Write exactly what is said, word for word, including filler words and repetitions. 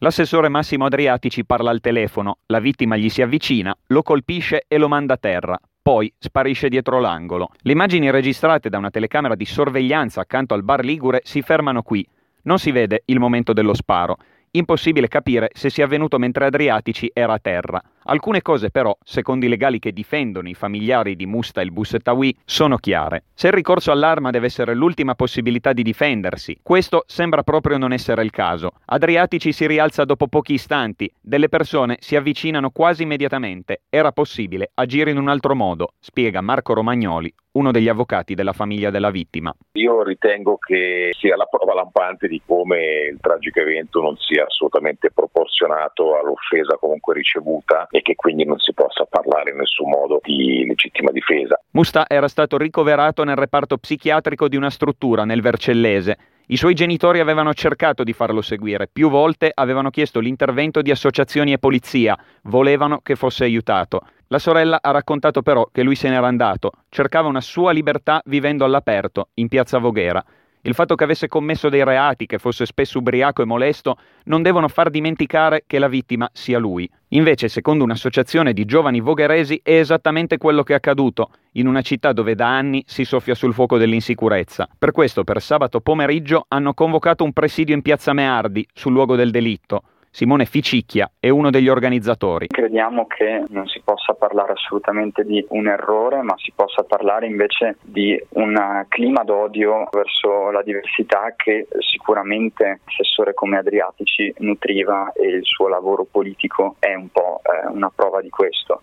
L'assessore Massimo Adriatici parla al telefono, la vittima gli si avvicina, lo colpisce e lo manda a terra. Poi sparisce dietro l'angolo. Le immagini registrate da una telecamera di sorveglianza accanto al bar Ligure si fermano qui. Non si vede il momento dello sparo. Impossibile capire se sia avvenuto mentre Adriatici era a terra. Alcune cose però, secondo i legali che difendono i familiari di Musta El Boussetaoui, sono chiare. Se il ricorso all'arma deve essere l'ultima possibilità di difendersi, questo sembra proprio non essere il caso. Adriatici si rialza dopo pochi istanti, delle persone si avvicinano quasi immediatamente. Era possibile agire in un altro modo, spiega Marco Romagnoli, uno degli avvocati della famiglia della vittima. Io ritengo che sia la prova lampante di come il tragico evento non sia assolutamente proporzionato all'offesa comunque ricevuta e che quindi non si possa parlare in nessun modo di legittima difesa. Musta era stato ricoverato nel reparto psichiatrico di una struttura nel Vercellese. I suoi genitori avevano cercato di farlo seguire, più volte avevano chiesto l'intervento di associazioni e polizia, volevano che fosse aiutato. La sorella ha raccontato però che lui se n'era andato, cercava una sua libertà vivendo all'aperto, in piazza Voghera. Il fatto che avesse commesso dei reati, che fosse spesso ubriaco e molesto, non devono far dimenticare che la vittima sia lui. Invece, secondo un'associazione di giovani vogheresi, è esattamente quello che è accaduto, in una città dove da anni si soffia sul fuoco dell'insicurezza. Per questo, per sabato pomeriggio, hanno convocato un presidio in piazza Meardi, sul luogo del delitto. Simone Ficicchia è uno degli organizzatori. Crediamo che non si possa parlare assolutamente di un errore, ma si possa parlare invece di un clima d'odio verso la diversità che sicuramente assessore come Adriatici nutriva, e il suo lavoro politico è un po' eh, una prova di questo.